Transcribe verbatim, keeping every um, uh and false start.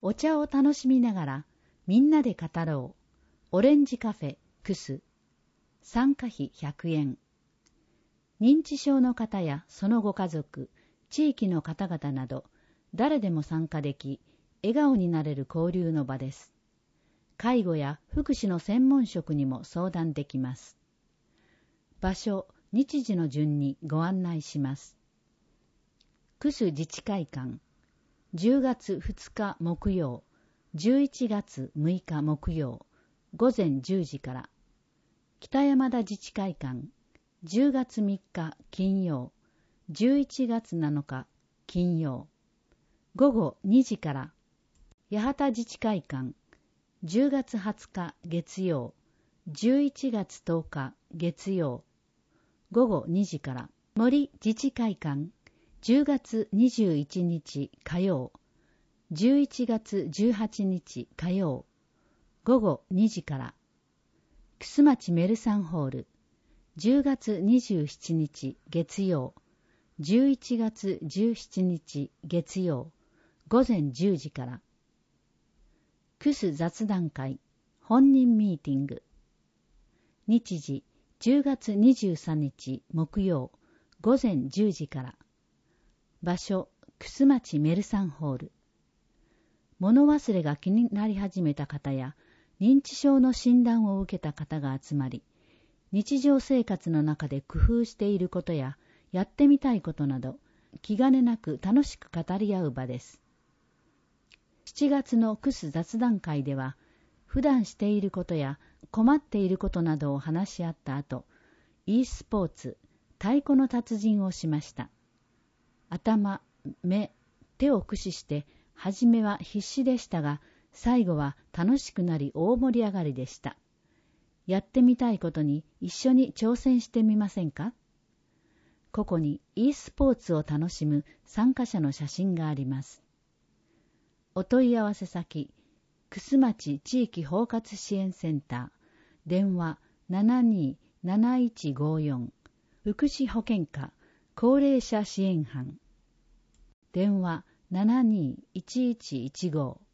お茶を楽しみながらみんなで語ろう。オレンジカフェクス。参加費ひゃくえん。認知症の方やそのご家族、地域の方々など誰でも参加でき、笑顔になれる交流の場です。介護や福祉の専門職にも相談できます。場所、日時の順にご案内します。クス自治会館、じゅうがつふつか木曜、じゅういちがつむいか木曜、ごぜんじゅうじから。北山田自治会館、じゅうがつみっか金曜、じゅういちがつなのか金曜、ごごにじから。八幡自治会館、じゅうがつはつか月曜、じゅういちがつとおか月曜、ごごにじから。森自治会館、じゅうがつにじゅういちにち火曜、じゅういちがつじゅうはちにち火曜、ごごにじから。楠町メルサンホール、じゅうがつにじゅうしちにち月曜、じゅういちがつじゅうしちにち月曜、ごぜんじゅうじから。クス雑談会、本人ミーティング。日時、じゅうがつにじゅうさんにち木曜、ごぜんじゅうじから。場所、楠町メルサンホール。物忘れが気になり始めた方や、認知症の診断を受けた方が集まり、日常生活の中で工夫していることや、やってみたいことなど、気兼ねなく楽しく語り合う場です。しちがつのクス雑談会では、普段していることや困っていることなどを話し合った後、e スポーツ、太鼓の達人をしました。頭、目、手を駆使して、はじめは必死でしたが、最後は楽しくなり大盛り上がりでした。やってみたいことに一緒に挑戦してみませんか？ここに e スポーツを楽しむ参加者の写真があります。お問い合わせ先、楠町地域包括支援センター、電話 ななにーなないちごよん、福祉保健課高齢者支援班、電話 ななにーいちいちいちご。